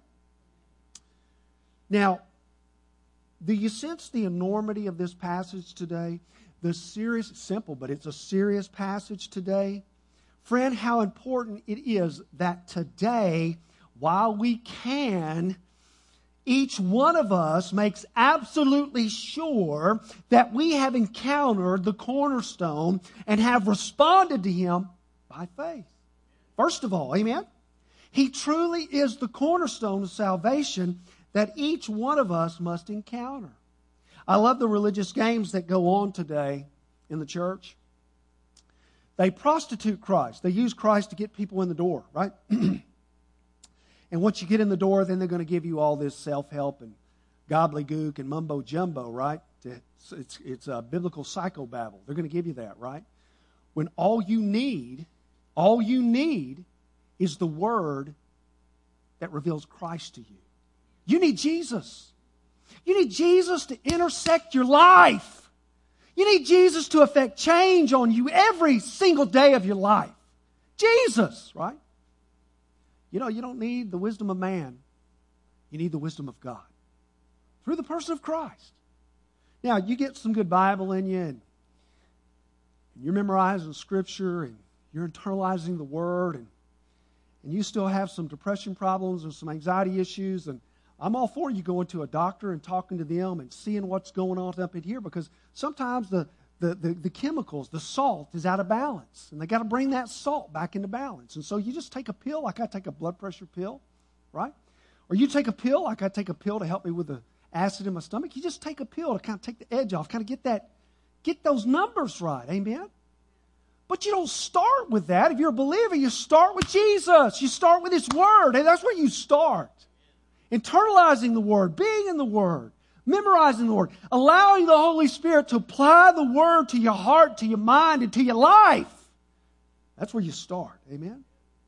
Now, do you sense the enormity of this passage today? Simple, but it's a serious passage today. Friend, how important it is that today, while we can, each one of us makes absolutely sure that we have encountered the cornerstone and have responded to Him by faith. First of all, amen? He truly is the cornerstone of salvation that each one of us must encounter. I love the religious games that go on today in the church. They prostitute Christ. They use Christ to get people in the door, right? And once you get in the door, then they're going to give you all this self-help and gobbledygook and mumbo-jumbo, right? It's a biblical psychobabble. They're going to give you that, right? When all you need is the Word that reveals Christ to you. You need Jesus. You need Jesus to intersect your life. You need Jesus to affect change on you every single day of your life. Jesus, right? You know, you don't need the wisdom of man. You need the wisdom of God through the person of Christ. Now, you get some good Bible in you, and you're memorizing Scripture, and you're internalizing the Word, and you still have some depression problems and some anxiety issues, and I'm all for you going to a doctor and talking to them and seeing what's going on up in here, because sometimes the chemicals, the salt is out of balance, and they got to bring that salt back into balance. And so you just take a pill, like I take a blood pressure pill, right? Or you take a pill, like I take a pill to help me with the acid in my stomach. You just take a pill to kind of take the edge off, kind of get those numbers right, amen? But you don't start with that. If you're a believer, you start with Jesus. You start with His Word, and that's where you start. Internalizing the Word, being in the Word, memorizing the Word, allowing the Holy Spirit to apply the Word to your heart, to your mind, and to your life. That's where you start. Amen?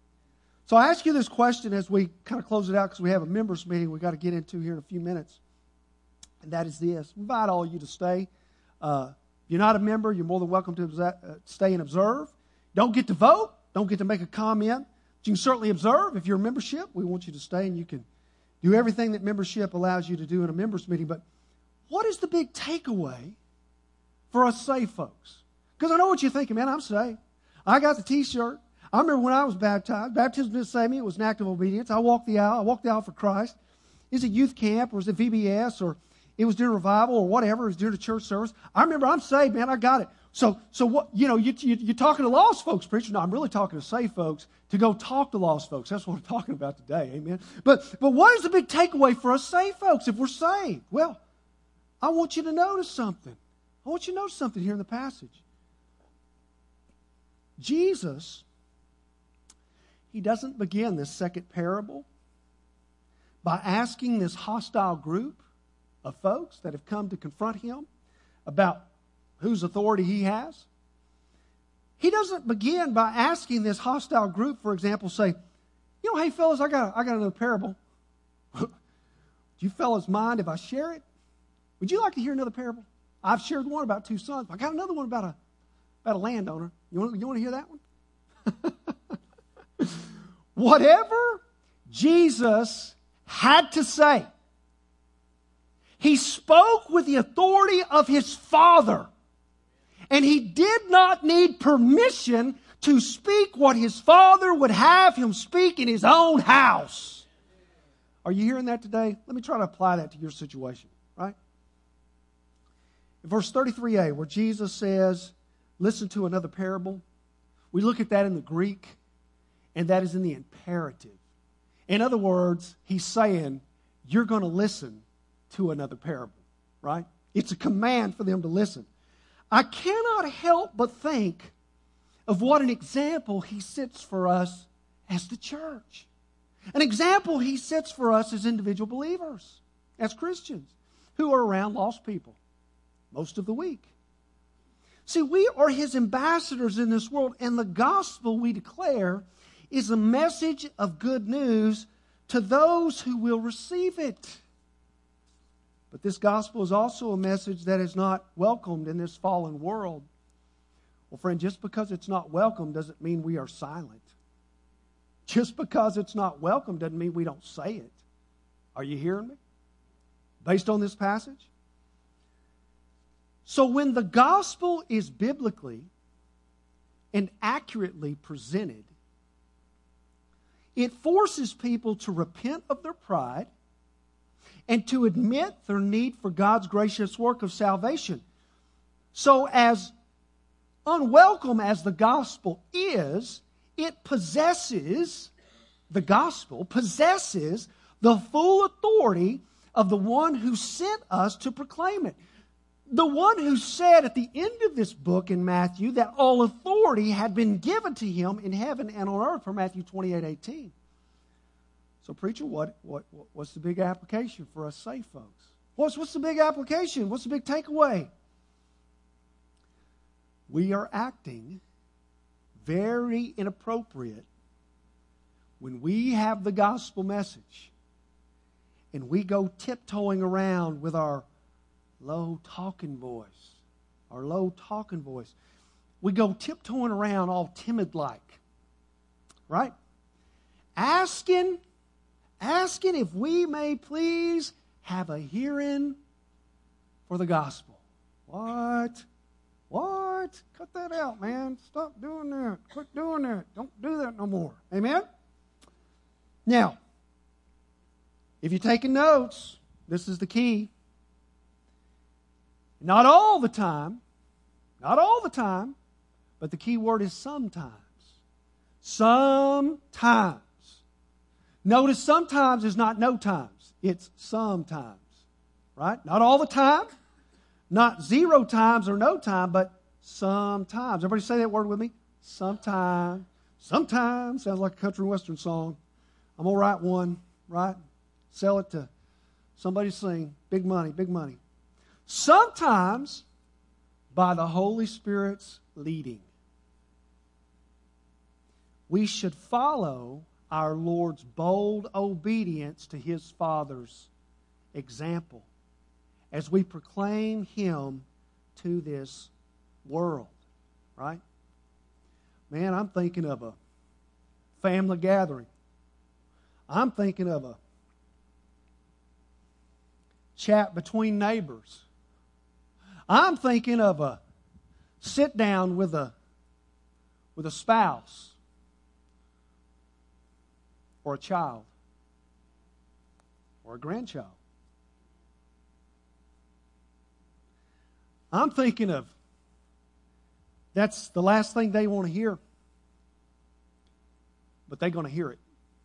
So I ask you this question as we kind of close it out, because we have a members meeting we've got to get into here in a few minutes. And that is this. I invite all of you to stay. If you're not a member, you're more than welcome to stay and observe. Don't get to vote. Don't get to make a comment. But you can certainly observe. If you're a membership, we want you to stay, and you can do everything that membership allows you to do in a members meeting. But what is the big takeaway for us saved folks? Because I know what you're thinking, man, I'm saved. I got the T-shirt. I remember when I was baptized. Baptism didn't save me. It was an act of obedience. I walked the aisle. I walked the aisle for Christ. Is it youth camp, or is it VBS, or it was during revival, or whatever. It was during a church service. I remember I'm saved, man. I got it. So what? You know, you're talking to lost folks, preacher. No, I'm really talking to saved folks to go talk to lost folks. That's what we're talking about today. Amen. But what is the big takeaway for us saved folks if we're saved? Well, I want you to notice something. I want you to notice something here in the passage. Jesus, He doesn't begin this second parable by asking this hostile group of folks that have come to confront Him about whose authority He has. He doesn't begin by asking this hostile group, for example, say, you know, hey fellas, I got another parable. Do you fellas mind if I share it? Would you like to hear another parable? I've shared one about two sons, but I got another one about a landowner. You want to hear that one? Whatever Jesus had to say, He spoke with the authority of His Father. And He did not need permission to speak what His Father would have Him speak in His own house. Are you hearing that today? Let me try to apply that to your situation, right? In verse 33a, where Jesus says, listen to another parable, we look at that in the Greek, and that is in the imperative. In other words, He's saying, you're going to listen to another parable, right? It's a command for them to listen. I cannot help but think of what an example He sets for us as the church. An example he sets for us as individual believers, as Christians, who are around lost people most of the week. See, we are his ambassadors in this world, and the gospel we declare is a message of good news to those who will receive it. But this gospel is also a message that is not welcomed in this fallen world. Well, friend, just because it's not welcome doesn't mean we are silent. Just because it's not welcome doesn't mean we don't say it. Are you hearing me? Based on this passage? So when the gospel is biblically and accurately presented, it forces people to repent of their pride and to admit their need for God's gracious work of salvation. So as unwelcome as the gospel is, it possesses, the gospel possesses the full authority of the one who sent us to proclaim it. The one who said at the end of this book in Matthew that all authority had been given to him in heaven and on earth, from Matthew 28:18. So, preacher, what's the big application for us saved folks? What's the big application? What's the big takeaway? We are acting very inappropriate when we have the gospel message and we go tiptoeing around with our low talking voice. We go tiptoeing around all timid like. Right? Asking if we may please have a hearing for the gospel. What? Cut that out, man. Stop doing that. Quit doing that. Don't do that no more. Amen? Now, if you're taking notes, this is the key. Not all the time, but the key word is sometimes. Sometimes. Notice sometimes is not no times. It's sometimes. Right? Not all the time. Not 0 times or no time, but sometimes. Everybody say that word with me? Sometimes. Sometimes. Sounds like a country western song. I'm going to write one, right? Sell it to somebody to sing. Big money, big money. Sometimes by the Holy Spirit's leading. We should follow our Lord's bold obedience to His Father's example as we proclaim Him to this world, right? Man, I'm thinking of a family gathering. I'm thinking of a chat between neighbors. I'm thinking of a sit down with a spouse or a child or a grandchild. I'm thinking of that's the last thing they want to hear, but they're going to hear it.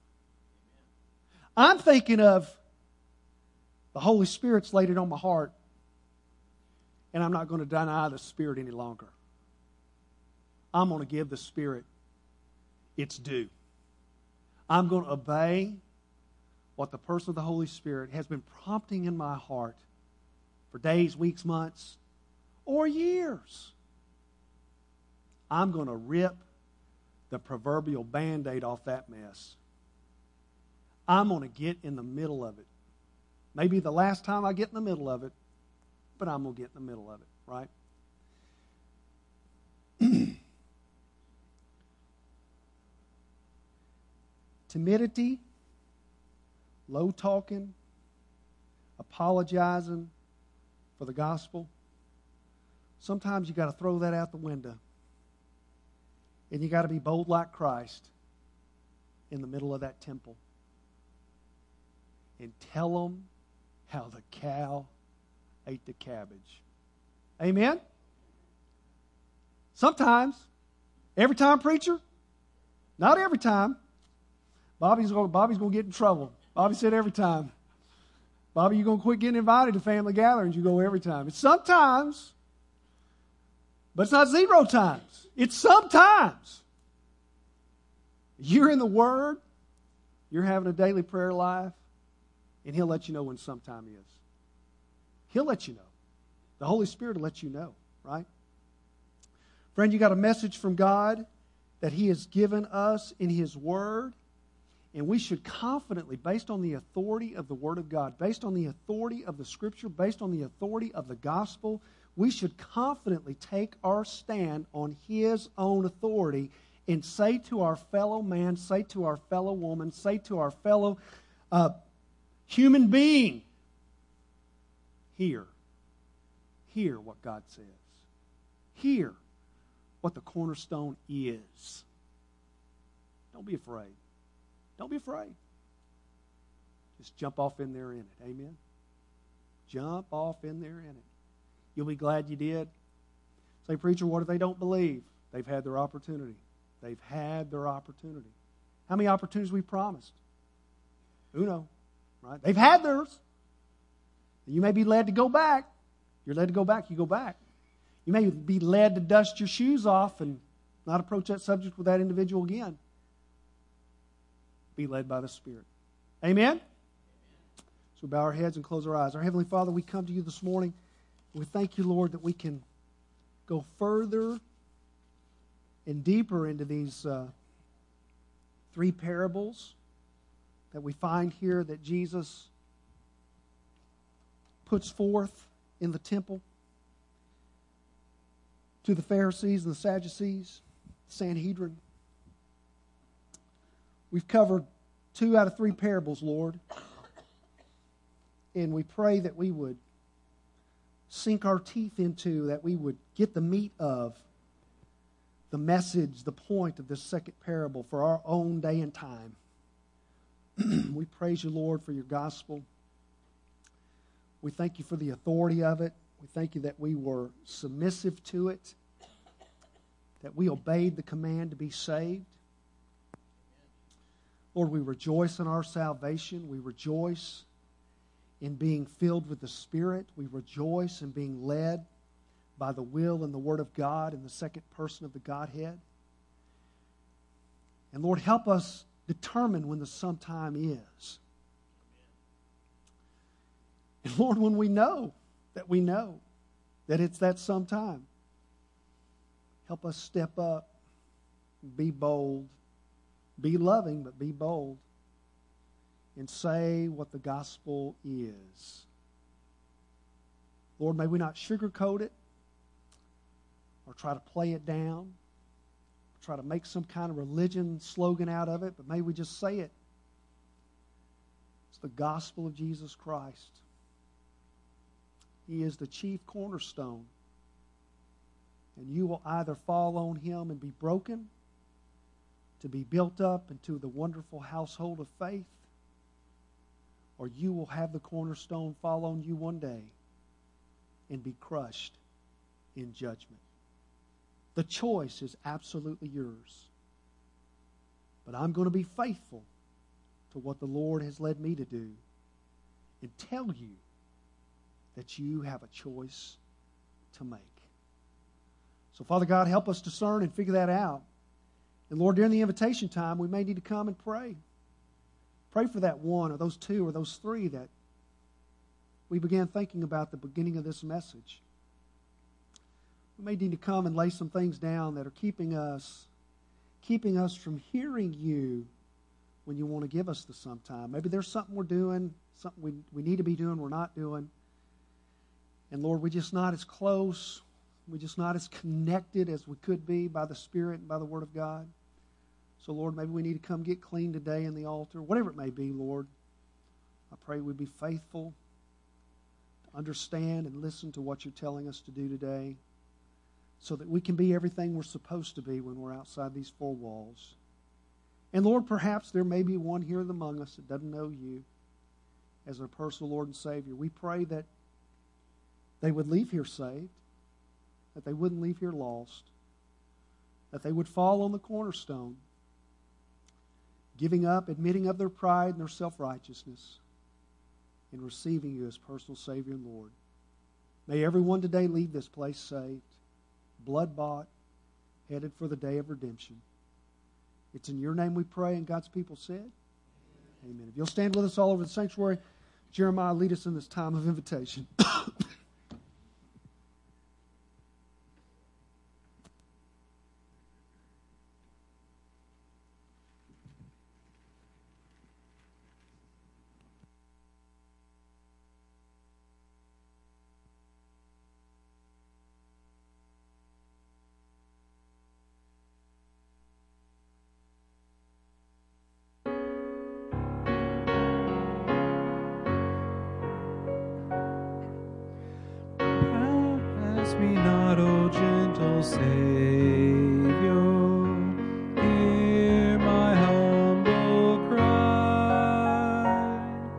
I'm thinking of the Holy Spirit's laid it on my heart, and I'm not going to deny the Spirit any longer. I'm going to give the Spirit its due. I'm going to obey what the person of the Holy Spirit has been prompting in my heart for days, weeks, months, or years. I'm going to rip the proverbial Band-Aid off that mess. I'm going to get in the middle of it. Maybe the last time I get in the middle of it, but I'm going to get in the middle of it, right? Timidity, low talking, apologizing for the gospel. Sometimes you got to throw that out the window. And you got to be bold like Christ in the middle of that temple. And tell them how the cow ate the cabbage. Amen? Sometimes. Every time, preacher? Not every time. Bobby's going to get in trouble. Bobby said every time. Bobby, you're going to quit getting invited to family gatherings. You go every time. It's sometimes. But it's not 0 times. It's sometimes. You're in the Word. You're having a daily prayer life, and He'll let you know when sometime is. He'll let you know. The Holy Spirit will let you know, right? Friend, you got a message from God that He has given us in His Word, and we should confidently, based on the authority of the Word of God, based on the authority of the Scripture, based on the authority of the gospel, we should confidently take our stand on His own authority and say to our fellow man, say to our fellow woman, say to our fellow human being, hear what God says. Hear what the cornerstone is. Don't be afraid. Don't be afraid. Just jump off in there in it. Amen? Jump off in there in it. You'll be glad you did. Say, preacher, what if they don't believe? They've had their opportunity. They've had their opportunity. How many opportunities we promised? Uno, right? They've had theirs. You may be led to go back. You're led to go back, you go back. You may be led to dust your shoes off and not approach that subject with that individual again. Be led by the Spirit. Amen? So we bow our heads and close our eyes. Our Heavenly Father, we come to you this morning. We thank you, Lord, that we can go further and deeper into these three parables that we find here that Jesus puts forth in the temple to the Pharisees and the Sadducees, Sanhedrin. We've covered 2 out of 3 parables, Lord. And we pray that we would sink our teeth into, that we would get the meat of the message, the point of this second parable for our own day and time. We praise you, Lord, for your gospel. We thank you for the authority of it. We thank you that we were submissive to it, that we obeyed the command to be saved. Lord, we rejoice in our salvation. We rejoice in being filled with the Spirit. We rejoice in being led by the will and the Word of God in the second person of the Godhead. And Lord, help us determine when the sometime is. And Lord, when we know that it's that sometime, help us step up, be bold, be loving, but be bold, and say what the gospel is. Lord, may we not sugarcoat it or try to play it down, try to make some kind of religion slogan out of it, but may we just say it. It's the gospel of Jesus Christ. He is the chief cornerstone. And you will either fall on Him and be broken, to be built up into the wonderful household of faith, or you will have the cornerstone fall on you one day and be crushed in judgment. The choice is absolutely yours. But I'm going to be faithful to what the Lord has led me to do and tell you that you have a choice to make. So, Father God, help us discern and figure that out. And Lord, during the invitation time, we may need to come and pray. Pray for that one or those 2 or those 3 that we began thinking about at the beginning of this message. We may need to come and lay some things down that are keeping us from hearing you when you want to give us the sometime. Maybe there's something we're doing, something we need to be doing, we're not doing. And Lord, we're just not as close, we're just not as connected as we could be by the Spirit and by the Word of God. So Lord, maybe we need to come get clean today in the altar. Whatever it may be, Lord, I pray we'd be faithful to understand and listen to what you're telling us to do today, so that we can be everything we're supposed to be when we're outside these 4 walls. And Lord, perhaps there may be one here among us that doesn't know you as their personal Lord and Savior. We pray that they would leave here saved, that they wouldn't leave here lost, that they would fall on the cornerstone, giving up, admitting of their pride and their self-righteousness, and receiving you as personal Savior and Lord. May everyone today leave this place saved, blood-bought, headed for the day of redemption. It's in your name we pray, and God's people said, Amen. If you'll stand with us all over the sanctuary, Jeremiah, lead us in this time of invitation. Pass me not, O gentle Savior, hear my humble cry.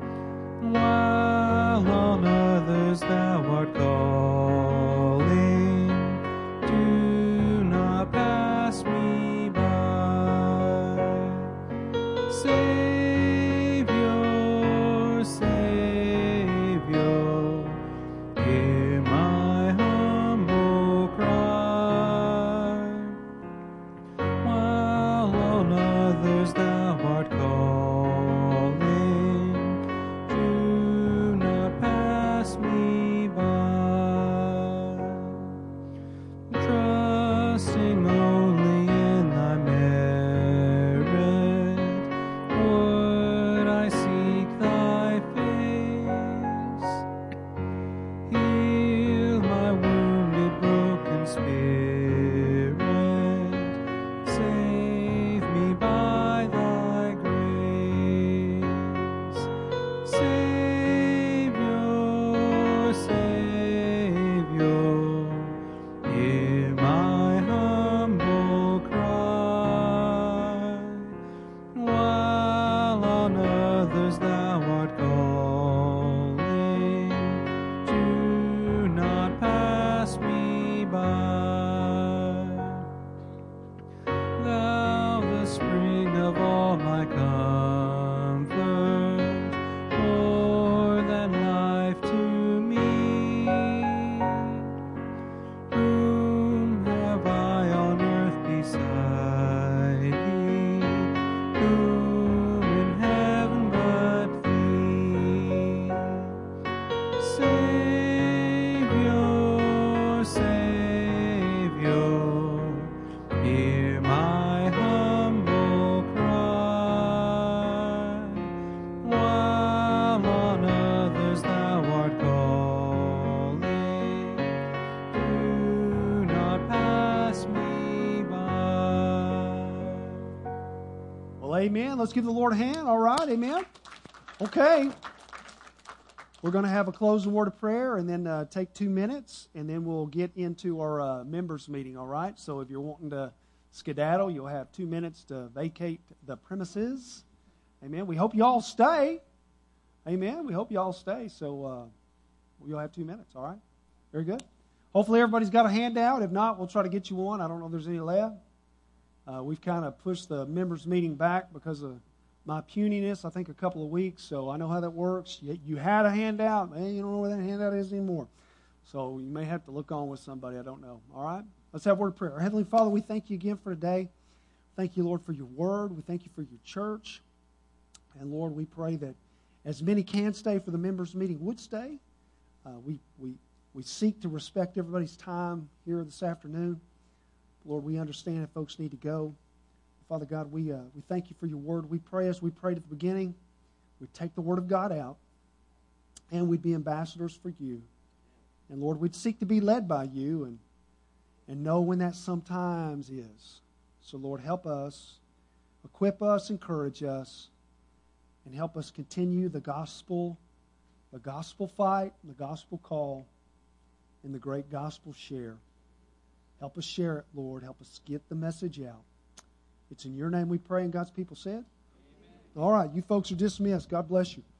While on others thou art calling, do not pass me by. Savior, Savior, hear my humble cry. While on others thou art calling, do not pass me by. Trusting only in thy merit, would I seek thy face. Heal my wounded, broken spirit. Save me by thy grace. Savior, Savior, hear my humble cry. While on others thou art calling, do not pass me by. Thou, the spring of all my comfort, more than life to me. Whom have I on earth beside thee? Whom in heaven but thee? Savior, Savior, hear my humble cry. While on others thou art calling, do not pass me by. Well, amen. Let's give the Lord a hand. All right, amen. Okay. We're going to have a closing word of prayer and then take 2 minutes, and then we'll get into our members meeting, all right? So if you're wanting to skedaddle, you'll have 2 minutes to vacate the premises. Amen. We hope you all stay. Amen. We hope you all stay. So you'll have 2 minutes, all right? Very good. Hopefully everybody's got a handout. If not, we'll try to get you one. I don't know if there's any left. We've kind of pushed the members meeting back because of my puniness, I think, a couple of weeks. So I know how that works. You had a handout. Man, you don't know where that handout is anymore. So you may have to look on with somebody. I don't know. All right? Let's have a word of prayer. Our Heavenly Father, we thank you again for today. Thank you, Lord, for your word. We thank you for your church. And, Lord, we pray that as many can stay for the members meeting would stay. We seek to respect everybody's time here this afternoon. Lord, we understand if folks need to go. Father God, we thank you for your word. We pray as we prayed at the beginning, we'd take the word of God out, and we'd be ambassadors for you. And Lord, we'd seek to be led by you and know when that sometimes is. So Lord, help us, equip us, encourage us, and help us continue the gospel fight, the gospel call, and the great gospel share. Help us share it, Lord. Help us get the message out. It's in your name we pray, and God's people said. Amen. All right, you folks are dismissed. God bless you.